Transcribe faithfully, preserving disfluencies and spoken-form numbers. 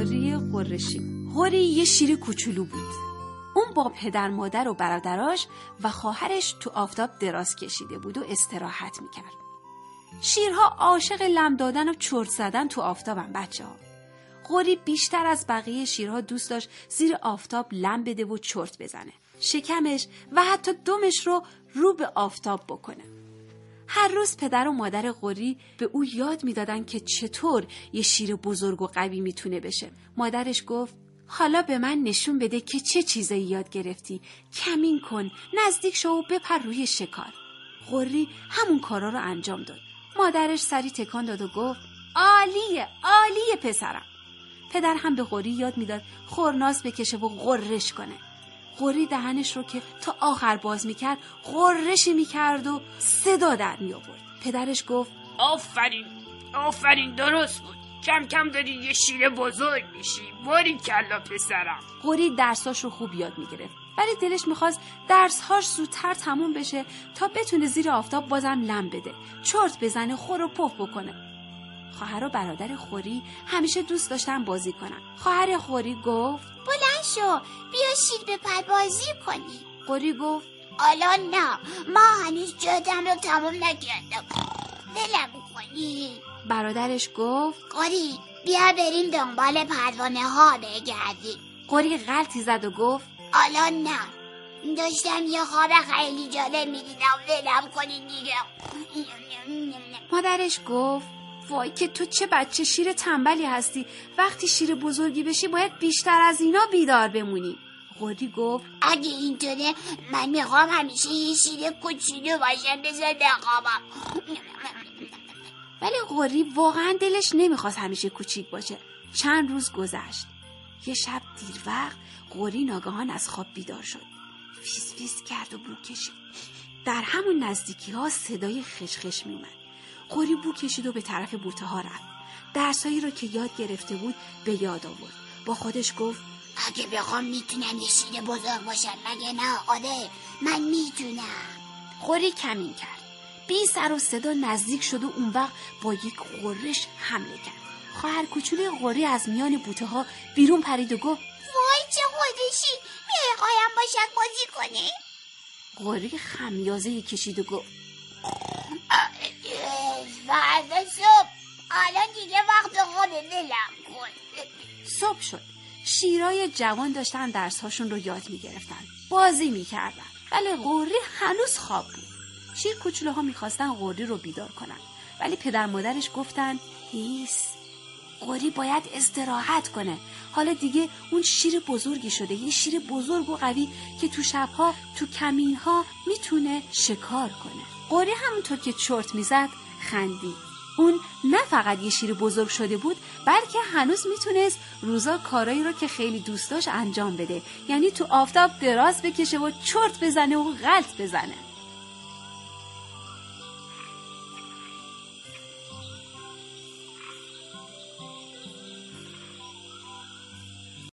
غوری قرشی. غوری یه شیر کوچولو بود. اون با پدر مادر و برادراش و خواهرش تو آفتاب دراز کشیده بود و استراحت میکرد. شیرها عاشق لم دادن و چرت زدن تو آفتابن بچه ها. غوری بیشتر از بقیه شیرها دوست داشت زیر آفتاب لم بده و چرت بزنه. شکمش و حتی دمش رو رو به آفتاب بکنه. هر روز پدر و مادر غوری به او یاد میدادن که چطور یه شیر بزرگ و قوی میتونه بشه. مادرش گفت حالا به من نشون بده که چه چیزایی یاد گرفتی. کمین کن، نزدیک شو و بپر روی شکار. غوری همون کارا رو انجام داد. مادرش سری تکان داد و گفت عالیه، عالیه پسرم. پدر هم به غوری یاد میداد خورناز بکشه و غرش کنه. غوری دهنش رو که تا آخر باز میکرد غرشی میکرد و صدا در می آورد. پدرش گفت آفرین، آفرین، درست بود. کم کم داری یه شیر بزرگ میشی. باری کلا پسرم. غوری درساش رو خوب یاد میگرفت، ولی دلش میخواست درسهاش زودتر تموم بشه تا بتونه زیر آفتاب بازم لم بده، چرت بزنه، خور و پف بکنه. خواهر و برادر غوری همیشه دوست داشتن بازی کنن. خواهر غوری گفت بلند شو، بیا شیر بپر بازی کنی. غوری گفت الان نه، ما هنوز جادم رو تموم نکردم، دلم کنی. برادرش گفت غوری بیا بریم دنبال پروانه ها بگردیم. غوری غلطی زد و گفت الان نه، داشتم یه خواب خیلی جالب میدیدم، ولم کنین دیگه. مادرش گفت وای که تو چه بچه شیر تنبلی هستی. وقتی شیر بزرگی بشی باید بیشتر از اینا بیدار بمونی. غوری گفت اگه اینطوره من میخوام همیشه یه شیر کوچولو باشم، بذار بخوابم. ولی غوری واقعا دلش نمیخواست همیشه کوچیک باشه. چند روز گذشت. یه شب دیر وقت غوری ناگهان از خواب بیدار شد. فیس فیس کرد و بو کشید. در همون نزدیکی ها صدای خشخش می اومد. غوری بو کشید و به طرف بوته ها رفت. درسایی رو که یاد گرفته بود به یاد آورد. با خودش گفت اگه بخوام میتونم یه شیر بزرگ باشم، مگه نه؟ آره من میتونم. غوری کمین کرد. بی سر و صدا نزدیک شد و اون وقت با یک غرش حمله کرد. خواهر کوچولوی غوری از میان بوته ها بیرون پرید و گفت وای چه غرشی، میای قایم باشد بازی کنی؟ غوری خمیازه کشید و گفت فردا صبح، الان دیگه وقت خوابه، ولم کن. صبح شد. شیرای جوان داشتن درسهاشون رو یاد میگرفتن، بازی میکردن، ولی غوری هنوز خواب بود. شیر کوچولوها میخواستن غوری رو بیدار کنن، ولی پدر مادرش گفتن هیس، غوری باید استراحت کنه. حالا دیگه اون شیر بزرگی شده، یه شیر بزرگ و قوی که تو شبها تو کمینها میتونه شکار کنه. غوری همونطور که چرت میزد خندید. اون نه فقط یه شیر بزرگ شده بود، بلکه هنوز میتونست روزا کارایی رو که خیلی دوست داشت انجام بده. یعنی تو آفتاب دراز بکشه و چرت بزنه و غلط بزنه.